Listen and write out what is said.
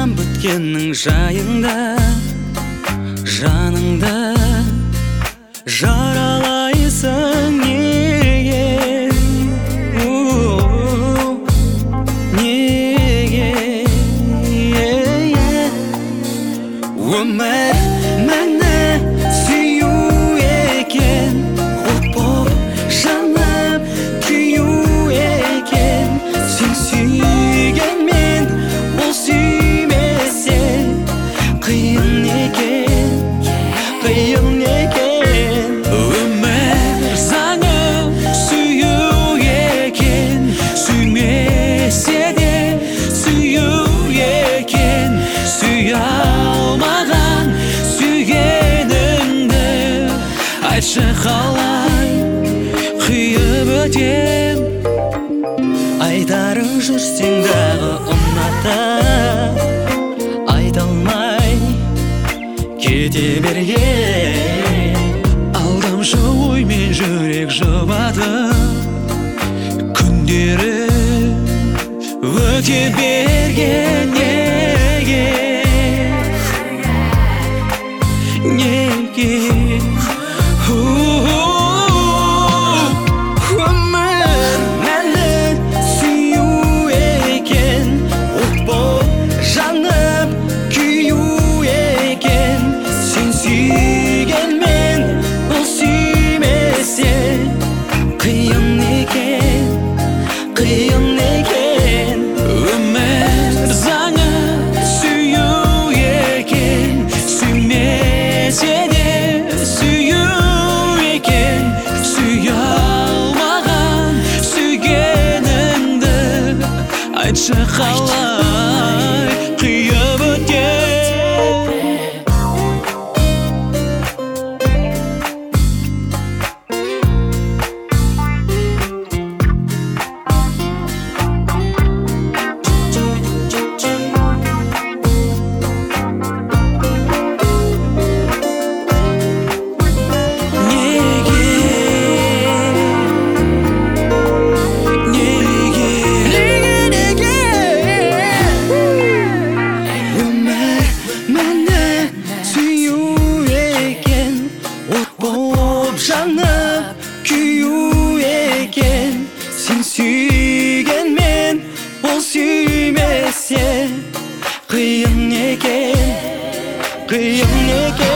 біткеннің жайында, жаныңда жаралайсың неге, неге? Өмір мәні сүю екен, от боп жанып күю екен. Сен сүйгенмен ол сүймесе қиын екен, қиын екен. Өмір заңы сүю екен, сүймесе де сүю екен. Сүйе алмаған сүйгеніңді айтшы қалай қиып өтем. Айтарың жүрсең дағы ұнатып, айта алмай кете берген. Алдамшы оймен жүрек жұбатып, күндері өте берген. Неге, неге? Өмір мәні сүю екен, от боп жанып күю екен. Сен сүйгенмен ол сүймесе қиын екен, қиын екен. Өмір заңы сүю екен, сүймесе де сүю екен. Сүйе алмаған сүйгеніңді айтшы қалай қиып өтем. Жанып күю екен. Сен сүйгенмен ол сүймесе қиын екен, қиын екен.